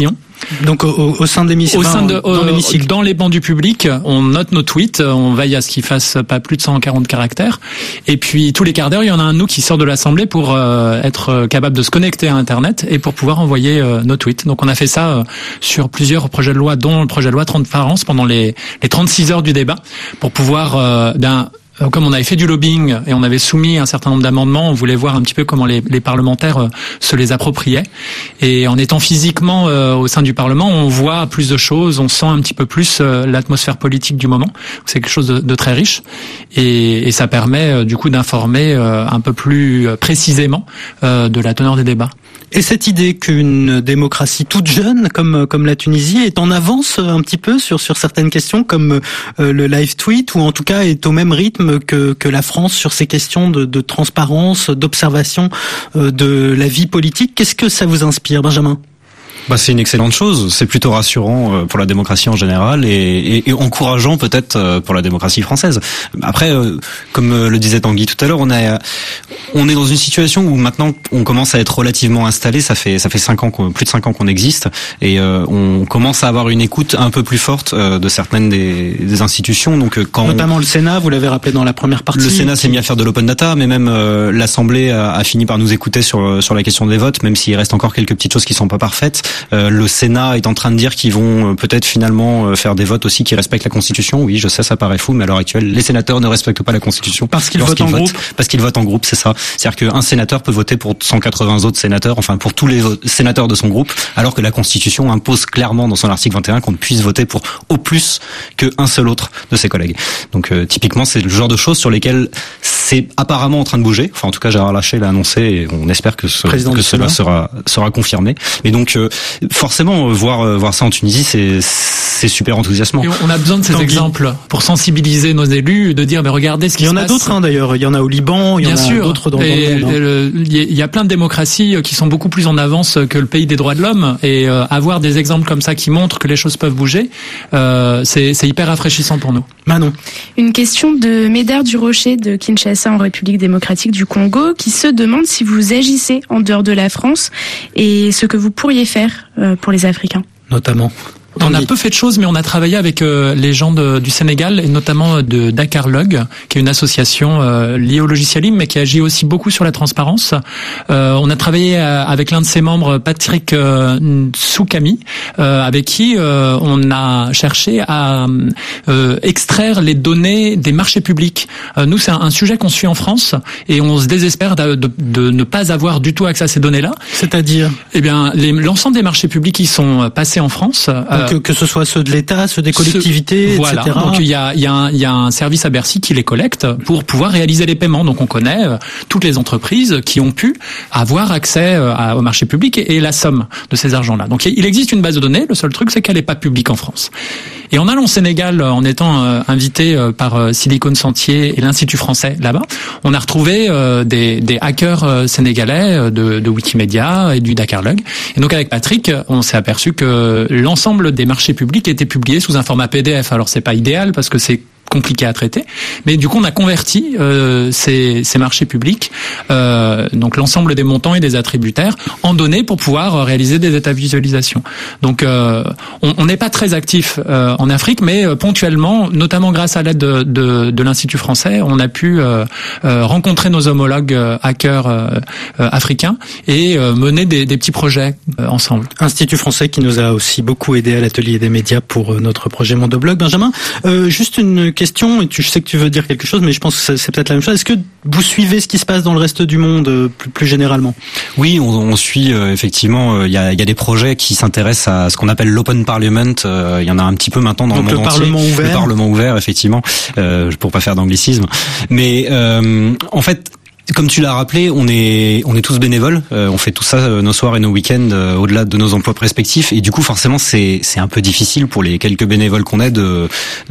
Donc au, au sein de l'hémicycle, au sein de, dans, l'hémicycle. dans les bancs du public, on note nos tweets, on veille à ce qu'ils fassent pas plus de cent quarante caractères. Et puis tous les quarts d'heure, il y en a un de nous qui sort de l'Assemblée pour euh, être capable de se connecter à Internet et pour pouvoir envoyer euh, nos tweets. Donc on a fait ça euh, sur plusieurs projets de loi, dont le projet de loi transparence pendant les, les trente-six heures du débat, pour pouvoir euh, bien comme on avait fait du lobbying et on avait soumis un certain nombre d'amendements, on voulait voir un petit peu comment les, les parlementaires euh, se les appropriaient. Et en étant physiquement euh, au sein du Parlement, on voit plus de choses, on sent un petit peu plus euh, l'atmosphère politique du moment. C'est quelque chose de, de très riche et, et ça permet euh, du coup d'informer euh, un peu plus précisément euh, de la teneur des débats. Et cette idée qu'une démocratie toute jeune, comme comme la Tunisie, est en avance un petit peu sur sur certaines questions, comme euh, le live tweet, ou en tout cas est au même rythme que que la France sur ces questions de, de transparence, d'observation euh, de la vie politique. Qu'est-ce que ça vous inspire, Benjamin ? Bah, c'est une excellente chose. C'est plutôt rassurant pour la démocratie en général et, et, et encourageant peut-être pour la démocratie française. Après, comme le disait Tanguy tout à l'heure, on est on est dans une situation où maintenant on commence à être relativement installé. Ça fait ça fait cinq ans, plus de cinq ans qu'on existe et on commence à avoir une écoute un peu plus forte de certaines des, des institutions. Donc quand notamment on, le Sénat, vous l'avez rappelé dans la première partie. Le Sénat s'est mis à faire de l'open data, mais même euh, l'Assemblée a, a fini par nous écouter sur sur la question des votes, même s'il reste encore quelques petites choses qui sont pas parfaites. Euh, le Sénat est en train de dire qu'ils vont euh, peut-être finalement euh, faire des votes aussi qui respectent la Constitution. Oui, je sais, ça paraît fou, mais à l'heure actuelle, les sénateurs ne respectent pas la Constitution. Parce qu'ils votent en votent, groupe. Parce qu'ils votent en groupe, c'est ça. C'est-à-dire qu'un sénateur peut voter pour cent quatre-vingts autres sénateurs, enfin pour tous les sénateurs de son groupe, alors que la Constitution impose clairement dans son article vingt et un qu'on ne puisse voter pour au plus qu'un seul autre de ses collègues. Donc euh, typiquement, c'est le genre de choses sur lesquelles c'est apparemment en train de bouger. Enfin, en tout cas, Gérard Larcher l'a annoncé et on espère que, ce, que cela sera sera confirmé. Mais donc euh, forcément, voir voir ça en Tunisie, c'est c'est super enthousiasmant. Et on a besoin de ces Tanguy. exemples pour sensibiliser nos élus, de dire mais regardez ce qui se passe. Il y en a d'autres hein, d'ailleurs. Il y en a au Liban, il y Bien en a sûr. d'autres dans, dans et le monde. Hein. Il y a plein de démocraties qui sont beaucoup plus en avance que le pays des droits de l'homme et euh, avoir des exemples comme ça qui montrent que les choses peuvent bouger, euh, c'est c'est hyper rafraîchissant pour nous. Manon. Une question de Médard Durocher de Kinshasa en République démocratique du Congo qui se demande si vous agissez en dehors de la France et ce que vous pourriez faire euh, pour les Africains. Notamment. On a peu fait de choses, mais on a travaillé avec euh, les gens de, du Sénégal et notamment de Dakarlog, qui est une association euh, liée au logiciel libre, mais qui agit aussi beaucoup sur la transparence. Euh, on a travaillé euh, avec l'un de ses membres, Patrick euh, Soukami, euh, avec qui euh, on a cherché à euh, extraire les données des marchés publics. Euh, nous, c'est un, un sujet qu'on suit en France et on se désespère de, de, de ne pas avoir du tout accès à ces données-là. C'est-à-dire, eh bien, les, l'ensemble des marchés publics qui sont passés en France. Euh, Que, que ce soit ceux de l'État, ceux des collectivités, Ce, voilà. et cetera. Donc il y a, il y, a un, il y a un service à Bercy qui les collecte pour pouvoir réaliser les paiements. Donc on connaît euh, toutes les entreprises qui ont pu avoir accès euh, à, au marché public et, et la somme de ces argents-là. Donc il existe une base de données. Le seul truc, c'est qu'elle n'est pas publique en France. Et en allant au Sénégal, en étant euh, invité euh, par euh, Silicon Sentier et l'Institut français là-bas, on a retrouvé euh, des, des hackers euh, sénégalais euh, de, de Wikimedia et du Dakarlog. Et donc avec Patrick, on s'est aperçu que l'ensemble des marchés publics étaient publiés sous un format P D F. Alors c'est pas idéal parce que c'est compliqué à traiter, mais du coup on a converti euh, ces, ces marchés publics, euh, donc l'ensemble des montants et des attributaires, en données pour pouvoir réaliser des états de visualisation. Donc euh, on n'est pas très actif euh, en Afrique, mais euh, ponctuellement, notamment grâce à l'aide de, de, de l'Institut français, on a pu euh, euh, rencontrer nos homologues euh, hackers euh, euh, africains et euh, mener des, des petits projets euh, ensemble. Institut français qui nous a aussi beaucoup aidé à l'atelier des médias pour euh, notre projet Mondoblog. Benjamin, euh, juste une question, et tu, je sais que tu veux dire quelque chose, mais je pense que c'est, c'est peut-être la même chose. Est-ce que vous suivez ce qui se passe dans le reste du monde euh, plus, plus généralement ? Oui, on, on suit euh, effectivement. Il euh, y, a, y a des projets qui s'intéressent à ce qu'on appelle l'open parliament. Il euh, y en a un petit peu maintenant dans Donc le monde le entier. Parlement ouvert. Le Parlement ouvert, effectivement, euh, pour pas faire d'anglicisme. Mais euh, en fait. Comme tu l'as rappelé, on est on est tous bénévoles, euh, on fait tout ça euh, nos soirs et nos week-ends euh, au-delà de nos emplois respectifs et du coup forcément c'est c'est un peu difficile pour les quelques bénévoles qu'on est de,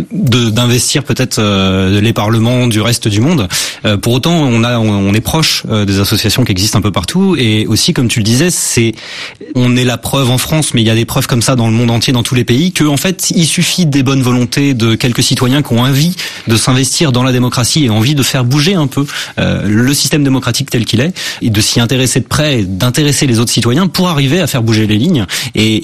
de d'investir peut-être euh, les parlements du reste du monde. Euh, pour autant, on a on, on est proche euh, des associations qui existent un peu partout et aussi comme tu le disais, c'est on est la preuve en France, mais il y a des preuves comme ça dans le monde entier, dans tous les pays, que en fait il suffit des bonnes volontés de quelques citoyens qui ont envie de s'investir dans la démocratie et envie de faire bouger un peu euh, le système système démocratique tel qu'il est et de s'y intéresser de près et d'intéresser les autres citoyens pour arriver à faire bouger les lignes et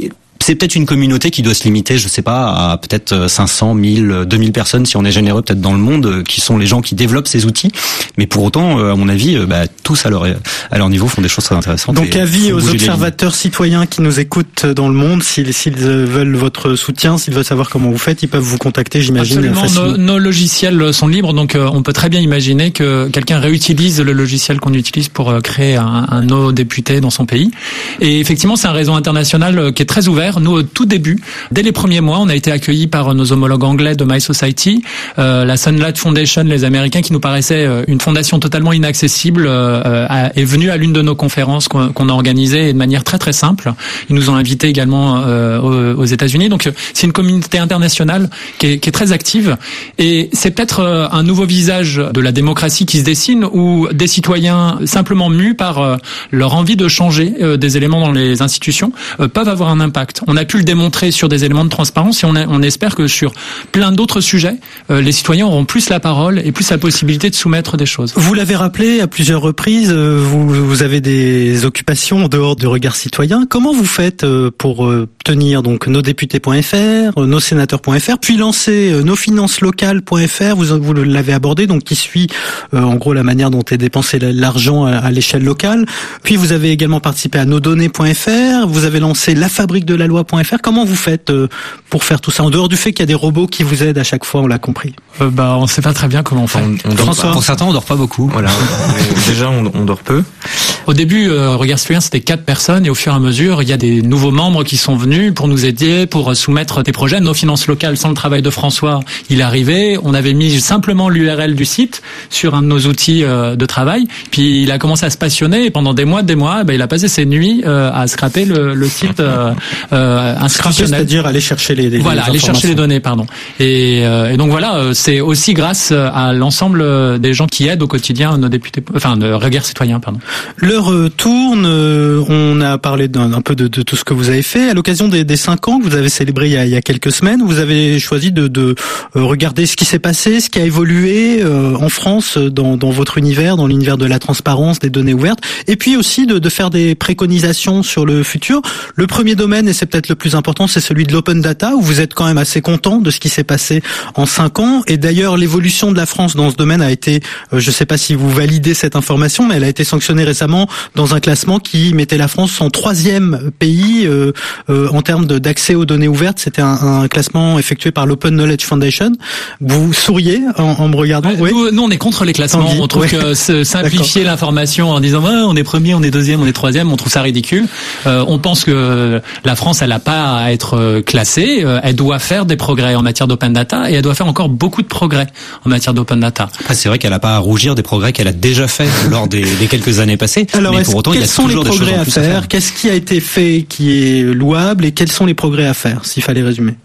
c'est peut-être une communauté qui doit se limiter, je sais pas, à peut-être cinq cents, mille, deux mille personnes si on est généreux peut-être dans le monde, qui sont les gens qui développent ces outils. Mais pour autant, à mon avis, bah, tous à leur à leur niveau font des choses très intéressantes. Donc avis aux observateurs citoyens qui nous écoutent dans le monde, s'ils, s'ils veulent votre soutien, s'ils veulent savoir comment vous faites, ils peuvent vous contacter, j'imagine. Absolument. Facilement. Nos, nos logiciels sont libres, donc euh, on peut très bien imaginer que quelqu'un réutilise le logiciel qu'on utilise pour euh, créer un, un no député dans son pays. Et effectivement, c'est un réseau international euh, qui est très ouvert. Nous, au tout début, dès les premiers mois, on a été accueillis par nos homologues anglais de My Society, euh, la Sunlight Foundation, les Américains, qui nous paraissaient euh, une fondation totalement inaccessible, euh, a, est venue à l'une de nos conférences qu'on, qu'on a organisées de manière très très simple. Ils nous ont invités également euh, aux, aux États-Unis. Donc, c'est une communauté internationale qui est, qui est très active. Et c'est peut-être euh, un nouveau visage de la démocratie qui se dessine, où des citoyens simplement mus par euh, leur envie de changer euh, des éléments dans les institutions euh, peuvent avoir un impact. On a pu le démontrer sur des éléments de transparence et on, a, on espère que sur plein d'autres sujets, euh, les citoyens auront plus la parole et plus la possibilité de soumettre des choses. Vous l'avez rappelé à plusieurs reprises, euh, vous, vous avez des occupations en dehors du regard citoyen. Comment vous faites euh, pour euh, tenir donc nos députés point f r, euh, nos sénateurs point f r, puis lancer euh, nos finances locales point f r, vous, vous l'avez abordé, donc qui suit euh, en gros la manière dont est dépensé l'argent à, à l'échelle locale. Puis vous avez également participé à nos données point f r, vous avez lancé la fabrique de la loi point f r. Comment vous faites euh, pour faire tout ça, en dehors du fait qu'il y a des robots qui vous aident à chaque fois, on l'a compris? euh, Bah, on sait pas très bien comment on fait. On, on François, pour certains, on dort pas beaucoup. Voilà. Déjà, on, on dort peu. Au début, euh, Regard Citoyen, c'était quatre personnes, et au fur et à mesure, il y a des nouveaux membres qui sont venus pour nous aider, pour soumettre des projets. Nos finances locales, sans le travail de François, il est arrivé. On avait mis simplement l'U R L du site sur un de nos outils euh, de travail. Puis il a commencé à se passionner, et pendant des mois, des mois, ben, il a passé ses nuits euh, à scraper le, le site euh, euh, institutionnel. C'est-à-dire aller chercher les, les voilà, les aller chercher les données, pardon. Et, euh, et donc voilà, c'est aussi grâce à l'ensemble des gens qui aident au quotidien nos députés, enfin, de Regard Citoyen, pardon. L'heure tourne, on a parlé d'un un peu de, de tout ce que vous avez fait. À l'occasion des, des cinq ans que vous avez célébré il y a, il y a quelques semaines, vous avez choisi de, de regarder ce qui s'est passé, ce qui a évolué euh, en France dans, dans votre univers, dans l'univers de la transparence, des données ouvertes, et puis aussi de, de faire des préconisations sur le futur. Le premier domaine, et c'est peut-être le plus important, c'est celui de l'open data, où vous êtes quand même assez content de ce qui s'est passé en cinq ans. Et d'ailleurs, l'évolution de la France dans ce domaine a été, euh, je ne sais pas si vous validez cette information, mais elle a été sanctionnée récemment dans un classement qui mettait la France en troisième pays euh, euh, en termes de, d'accès aux données ouvertes. C'était un, un classement effectué par l'Open Knowledge Foundation. Vous souriez en, en me regardant? Ouais, oui. Nous, nous, on est contre les classements. Tanguy, on trouve ouais. que se simplifier D'accord. l'information en disant ouais, on est premier, on est deuxième, on est troisième, on trouve ça ridicule. Euh, on pense que la France, elle n'a pas à être classée. Euh, elle doit faire des progrès en matière d'open data, et elle doit faire encore beaucoup de progrès en matière d'open data. Après, c'est vrai qu'elle n'a pas à rougir des progrès qu'elle a déjà fait lors des, des quelques années passées. Alors, mais pour autant, il y a toujours des choses en plus à faire. Qu'est-ce qui a été fait qui est louable, et quels sont les progrès à faire, s'il fallait résumer?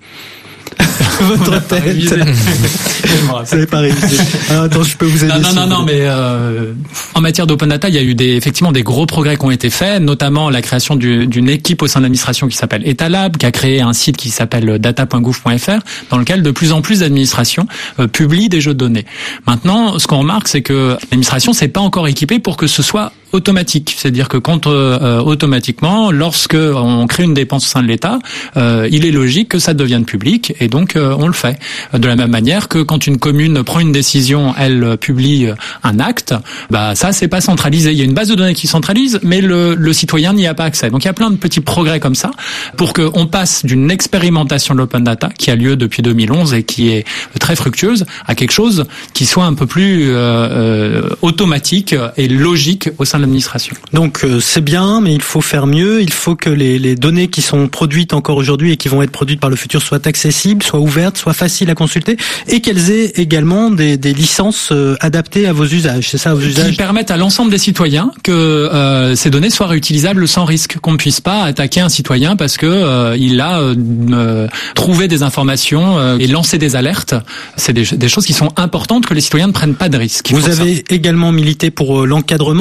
Votre tête. Vous n'avez pas révisé. Ah, attends, je peux vous aider. Non, non, non, non, mais euh, en matière d'open data, il y a eu des, effectivement des gros progrès qui ont été faits, notamment la création du, d'une équipe au sein de l'administration qui s'appelle Etalab, qui a créé un site qui s'appelle data point gouv point f r, dans lequel de plus en plus d'administrations euh, publient des jeux de données. Maintenant, ce qu'on remarque, c'est que l'administration s'est pas encore équipée pour que ce soit automatique, c'est-à-dire que quand euh, automatiquement, lorsque on crée une dépense au sein de l'État, euh, il est logique que ça devienne public, et donc euh, on le fait. De la même manière que quand une commune prend une décision, elle publie un acte, bah ça c'est pas centralisé. Il y a une base de données qui centralise, mais le, le citoyen n'y a pas accès. Donc il y a plein de petits progrès comme ça pour que on passe d'une expérimentation de l'open data qui a lieu depuis deux mille onze et qui est très fructueuse à quelque chose qui soit un peu plus euh, euh, automatique et logique au sein de l'administration. Donc euh, c'est bien, mais il faut faire mieux. Il faut que les, les données qui sont produites encore aujourd'hui et qui vont être produites par le futur soient accessibles, soient ouvertes, soient faciles à consulter, et qu'elles aient également des, des licences euh, adaptées à vos usages. C'est ça, vos usages qui permettent à l'ensemble des citoyens que euh, ces données soient réutilisables sans risque, qu'on ne puisse pas attaquer un citoyen parce que euh, il a euh, trouvé des informations euh, et lancé des alertes. C'est des, des choses qui sont importantes, que les citoyens ne prennent pas de risques. Vous avez ça. également milité pour euh, l'encadrement, la transparence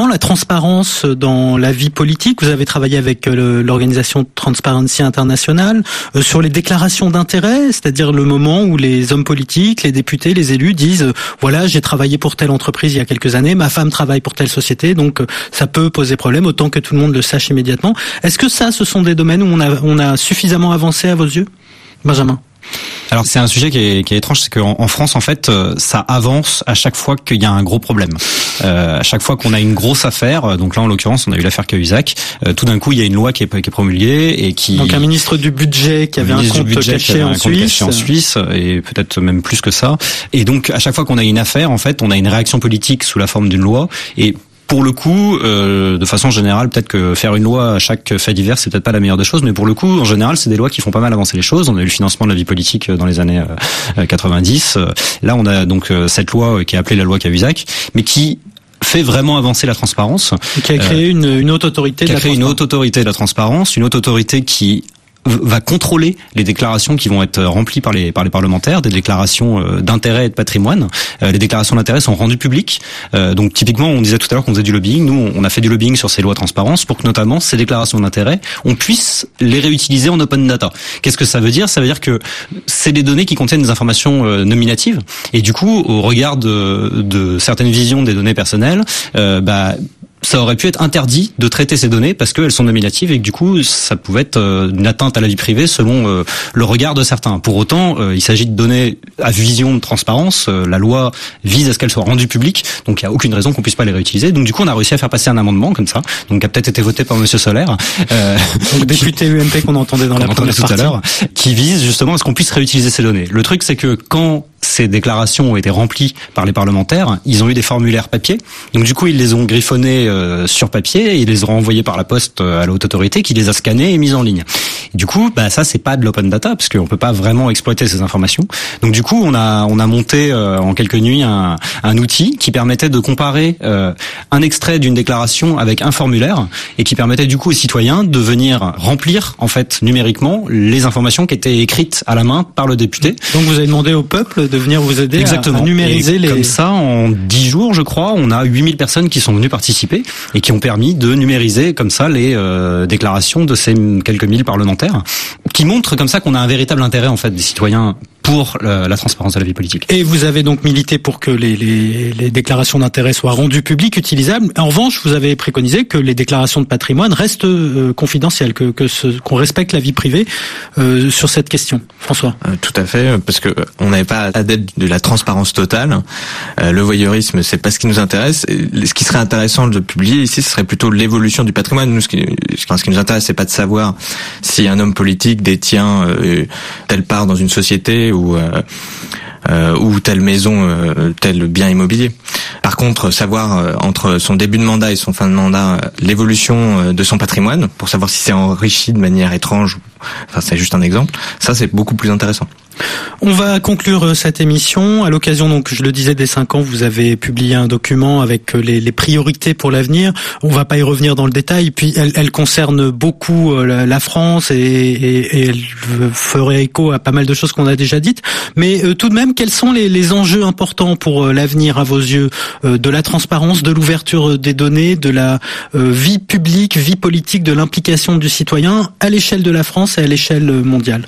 transparence dans la vie politique. Vous avez travaillé avec le, l'organisation Transparency International euh, sur les déclarations d'intérêt, c'est-à-dire le moment où les hommes politiques, les députés, les élus disent euh, voilà, j'ai travaillé pour telle entreprise il y a quelques années, ma femme travaille pour telle société, donc euh, ça peut poser problème, autant que tout le monde le sache immédiatement. Est-ce que ça, ce sont des domaines où on a, on a suffisamment avancé à vos yeux, Benjamin? Alors c'est un sujet qui est, qui est étrange, c'est qu'en en France en fait ça avance à chaque fois qu'il y a un gros problème. Euh, à chaque fois qu'on a une grosse affaire, donc là en l'occurrence on a eu l'affaire Cahuzac, euh, tout d'un coup il y a une loi qui est, qui est promulguée et qui donc un ministre du budget qui avait un compte caché en Suisse, en Suisse et peut-être même plus que ça. Et donc à chaque fois qu'on a une affaire en fait on a une réaction politique sous la forme d'une loi et pour le coup, euh, de façon générale, peut-être que faire une loi à chaque fait divers, c'est peut-être pas la meilleure des choses, mais pour le coup, en général, c'est des lois qui font pas mal avancer les choses. On a eu le financement de la vie politique dans les années euh, quatre-vingt-dix. Là, on a donc euh, cette loi qui est appelée la loi Cahuzac, mais qui fait vraiment avancer la transparence. Et qui a créé euh, une, une haute autorité qui de la a créé une haute autorité de la transparence, une haute autorité qui va contrôler les déclarations qui vont être remplies par les par les parlementaires, des déclarations d'intérêt et de patrimoine. Euh, les déclarations d'intérêt sont rendues publiques. Euh, donc typiquement, on disait tout à l'heure qu'on faisait du lobbying. Nous, on a fait du lobbying sur ces lois de transparence pour que notamment ces déclarations d'intérêt, on puisse les réutiliser en open data. Qu'est-ce que ça veut dire ? Ça veut dire que c'est des données qui contiennent des informations euh, nominatives et du coup, au regard de, de certaines visions des données personnelles, euh, bah ça aurait pu être interdit de traiter ces données parce qu'elles sont nominatives et que du coup ça pouvait être une atteinte à la vie privée selon euh, le regard de certains. Pour autant, euh, il s'agit de données à vision de transparence. Euh, la loi vise à ce qu'elles soient rendues publiques, donc il n'y a aucune raison qu'on puisse pas les réutiliser. Donc du coup, on a réussi à faire passer un amendement comme ça, donc qui a peut-être été voté par Monsieur Solaire, euh, donc député U M P qu'on entendait dans la première tout partie, à l'heure, qui vise justement à ce qu'on puisse réutiliser ces données. Le truc, c'est que quand ces déclarations ont été remplies par les parlementaires, ils ont eu des formulaires papier. Donc du coup, ils les ont griffonnés euh, sur papier et ils les ont envoyés par la poste à la haute autorité qui les a scannés et mis en ligne. Et du coup, bah ça c'est pas de l'open data parce qu'on peut pas vraiment exploiter ces informations. Donc du coup, on a on a monté euh, en quelques nuits un un outil qui permettait de comparer euh, un extrait d'une déclaration avec un formulaire et qui permettait du coup aux citoyens de venir remplir en fait numériquement les informations qui étaient écrites à la main par le député. Donc vous avez demandé au peuple de venir vous aider Exactement. à, à numériser et les... Comme ça, en dix jours, je crois, on a huit mille personnes qui sont venues participer et qui ont permis de numériser comme ça les euh, déclarations de ces quelques mille parlementaires, qui montrent comme ça qu'on a un véritable intérêt en fait des citoyens pour la, la transparence de la vie politique. Et vous avez donc milité pour que les, les, les déclarations d'intérêt soient rendues publiques, utilisables. En revanche, vous avez préconisé que les déclarations de patrimoine restent euh, confidentielles, que, que ce, qu'on respecte la vie privée euh, sur cette question. François. Euh, tout à fait, parce que on n'avait pas adepte de la transparence totale. Euh, le voyeurisme, c'est pas ce qui nous intéresse. Et ce qui serait intéressant de publier ici, ce serait plutôt l'évolution du patrimoine. Nous, ce qui, ce qui nous intéresse, c'est pas de savoir si un homme politique détient euh, telle part dans une société ou euh, euh, ou telle maison, euh, tel bien immobilier. Par contre, savoir euh, entre son début de mandat et son fin de mandat euh, l'évolution euh, de son patrimoine, pour savoir si c'est enrichi de manière étrange, enfin c'est juste un exemple, ça c'est beaucoup plus intéressant. On va conclure cette émission. À l'occasion, donc, je le disais, des cinq ans, vous avez publié un document avec les, les priorités pour l'avenir. On va pas y revenir dans le détail. Puis, elle, elle concerne beaucoup la, la France et, et, et elle ferait écho à pas mal de choses qu'on a déjà dites. Mais euh, tout de même, quels sont les, les enjeux importants pour euh, l'avenir à vos yeux, euh, de la transparence, de l'ouverture des données, de la euh, vie publique, vie politique, de l'implication du citoyen à l'échelle de la France et à l'échelle mondiale?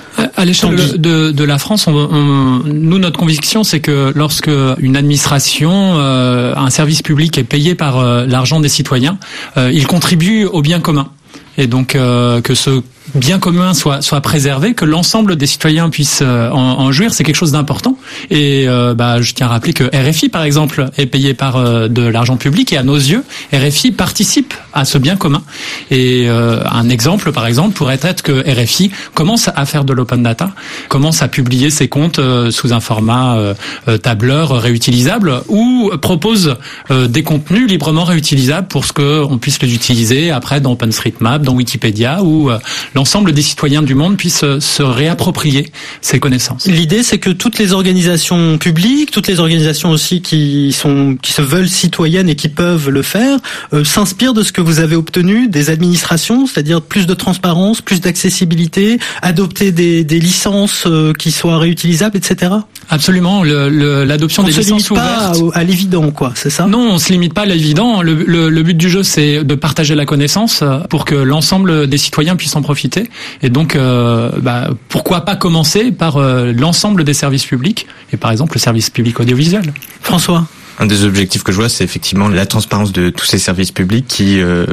À l'échelle de, de, de la France, on, on, nous, notre conviction, c'est que lorsque une administration, euh, un service public est payé par euh, l'argent des citoyens, euh, il contribue au bien commun. Et donc euh, que ce bien commun soit soit préservé, que l'ensemble des citoyens puissent euh, en, en jouir, c'est quelque chose d'important. Et euh, bah je tiens à rappeler que R F I par exemple est payé par euh, de l'argent public et à nos yeux, R F I participe à ce bien commun. Et euh, un exemple par exemple pourrait être que R F I commence à faire de l'open data, commence à publier ses comptes euh, sous un format euh, tableur réutilisable ou propose euh, des contenus librement réutilisables pour ce que on puisse les utiliser après dans OpenStreetMap, dans Wikipédia ou euh, l'ensemble des citoyens du monde puissent se réapproprier ces connaissances. L'idée, c'est que toutes les organisations publiques, toutes les organisations aussi qui sont qui se veulent citoyennes et qui peuvent le faire, euh, s'inspirent de ce que vous avez obtenu des administrations, c'est-à-dire plus de transparence, plus d'accessibilité, adopter des, des licences euh, qui soient réutilisables, et cetera. Absolument, le, le, l'adoption on des licences ouvertes. On ne se limite pas à, à l'évident, quoi, c'est ça ? Non, on se limite pas à l'évident. Le, le, le but du jeu, c'est de partager la connaissance pour que l'ensemble des citoyens puissent en profiter. Et donc, euh, bah, pourquoi pas commencer par euh, l'ensemble des services publics et par exemple le service public audiovisuel. François ? Un des objectifs que je vois, c'est effectivement la transparence de tous ces services publics qui, euh,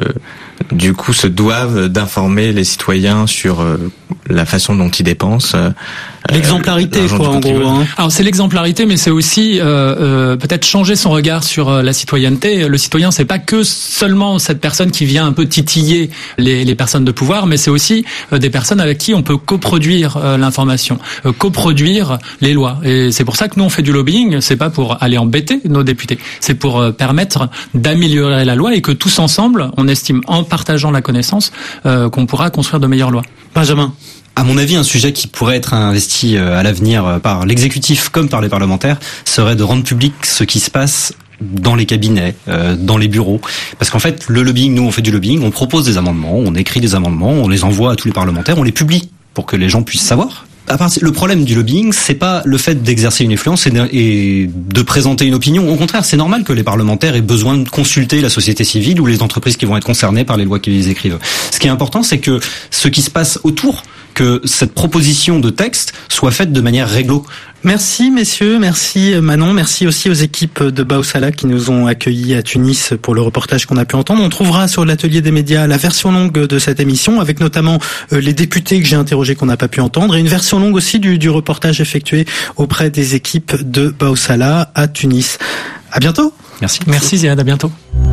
du coup, se doivent d'informer les citoyens sur euh, la façon dont ils dépensent. Euh, L'exemplarité, quoi, en gros. Hein. Alors, c'est l'exemplarité, mais c'est aussi euh, euh, peut-être changer son regard sur euh, la citoyenneté. Le citoyen, c'est pas que seulement cette personne qui vient un peu titiller les, les personnes de pouvoir, mais c'est aussi euh, des personnes avec qui on peut coproduire euh, l'information, euh, coproduire les lois. Et c'est pour ça que nous, on fait du lobbying. C'est pas pour aller embêter nos députés, c'est pour euh, permettre d'améliorer la loi et que tous ensemble, on estime en partageant la connaissance euh, qu'on pourra construire de meilleures lois. Benjamin ? À mon avis, un sujet qui pourrait être investi à l'avenir par l'exécutif comme par les parlementaires serait de rendre public ce qui se passe dans les cabinets, euh, dans les bureaux. Parce qu'en fait, le lobbying, nous, on fait du lobbying, on propose des amendements, on écrit des amendements, on les envoie à tous les parlementaires, on les publie pour que les gens puissent savoir. À partir, le problème du lobbying, c'est pas le fait d'exercer une influence et de, et de présenter une opinion. Au contraire, c'est normal que les parlementaires aient besoin de consulter la société civile ou les entreprises qui vont être concernées par les lois qu'ils écrivent. Ce qui est important, c'est que ce qui se passe autour, que cette proposition de texte soit faite de manière réglo. Merci messieurs, merci Manon, merci aussi aux équipes de Baosala qui nous ont accueillis à Tunis pour le reportage qu'on a pu entendre. On trouvera sur l'atelier des médias la version longue de cette émission avec notamment les députés que j'ai interrogés qu'on n'a pas pu entendre et une version longue aussi du, du reportage effectué auprès des équipes de Baosala à Tunis. À bientôt. Merci. Merci Ziad, à bientôt.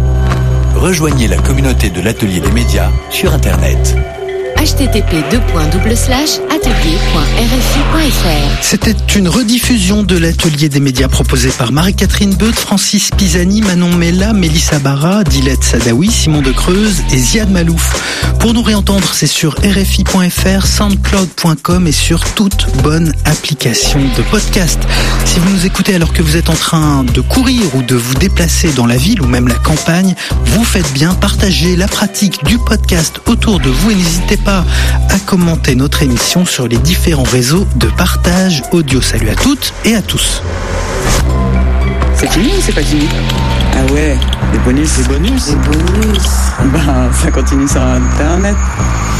Rejoignez la communauté de l'atelier des médias sur Internet. h t t p deux points double slash atelier point r f i point f r. C'était une rediffusion de l'atelier des médias proposé par Marie-Catherine Beut, Francis Pisani, Manon Mella, Mélissa Barra, Dilette Sadawi, Simon de Creuse et Ziad Malouf. Pour nous réentendre, c'est sur r f i point f r, soundcloud point com et sur toute bonne application de podcast. Si vous nous écoutez alors que vous êtes en train de courir ou de vous déplacer dans la ville ou même la campagne, vous faites bien, partager la pratique du podcast autour de vous et n'hésitez pas à commenter notre émission sur les différents réseaux de partage audio. Salut à toutes et à tous. C'est fini ou c'est pas fini? Ah ouais, les bonus. Les bonus. Les bonus. Ben, ça continue sur Internet.